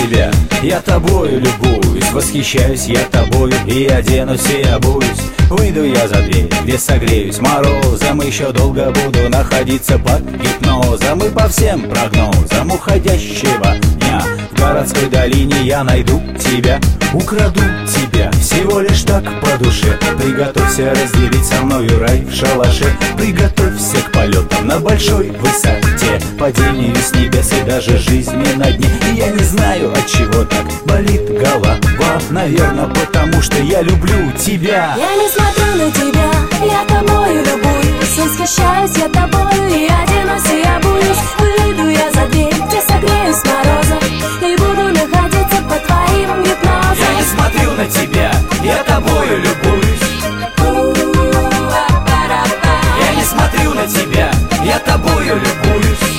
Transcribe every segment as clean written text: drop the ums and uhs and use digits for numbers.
тебя, я тобою любуюсь, восхищаюсь я тобою, и оденусь, и обуюсь. Выйду я за дверь, где согреюсь морозом, еще долго буду находиться под гипнозом. И по всем прогнозам уходящего дня в городской долине я найду тебя, украду тебя, всего лишь так по душе. Приготовься разделить со мною рай в шалаше, приготовься к полетам на большой высоте, падению с небес и даже жизни на дне. И я не знаю, от чего так болит голова, наверное, потому что я люблю тебя. Я не смотрю на тебя, я тобою любуюсь, восхищаюсь я тобою, и оденусь, и обуюсь. Выйду я за дверь, где согреюсь морозом, и буду находиться под твоим гипнозом. Я не смотрю на тебя, я тобою любуюсь. Я не смотрю на тебя, я тобою любуюсь.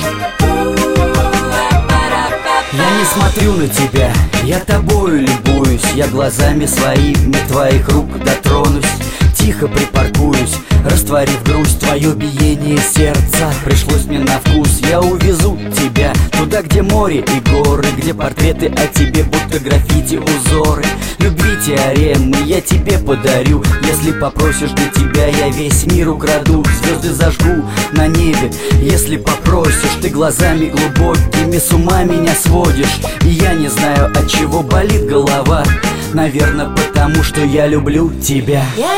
Я не смотрю на тебя, я тобою любуюсь. Я глазами своими твоих рук дотронусь, тихо припаркуюсь, растворив грусть, твое биение сердца пришлось мне на вкус. Я увезу тебя туда, где море и горы, где портреты о тебе, будто граффити узоры. Любви теоремы я тебе подарю, если попросишь, для тебя я весь мир украду. Звезды зажгу на небе, если попросишь. Ты глазами глубокими с ума меня сводишь, и я не знаю, от чего болит голова. Наверное, потому что я люблю тебя.